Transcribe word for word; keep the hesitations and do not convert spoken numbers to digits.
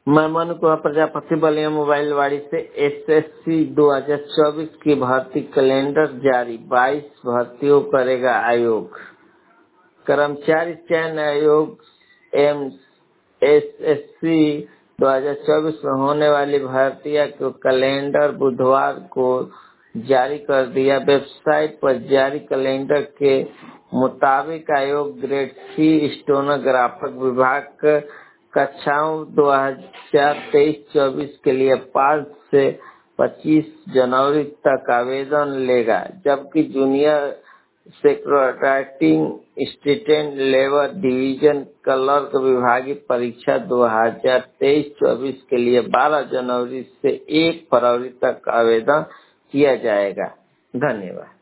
मैं मनु कुमार प्रजापति बलिया मोबाइल वाड़ी से एसएससी दो हज़ार चौबीस की भर्ती कैलेंडर जारी। बाईस भर्तियों करेगा आयोग। कर्मचारी चयन आयोग एम एसएससी दो हज़ार चौबीस में होने वाली भर्तियां को कैलेंडर बुधवार को जारी कर दिया। वेबसाइट पर जारी कैलेंडर के मुताबिक आयोग ग्रेड सी स्टेनोग्राफर विभाग कक्षाओं दो हज़ार तेईस चौबीस के लिए पाँच से पच्चीस जनवरी तक आवेदन लेगा, जबकि junior secretary assistant labour division clerk विभागीय परीक्षा दो हज़ार तेईस चौबीस के लिए बारह जनवरी से एक फरवरी तक आवेदन किया जाएगा। धन्यवाद।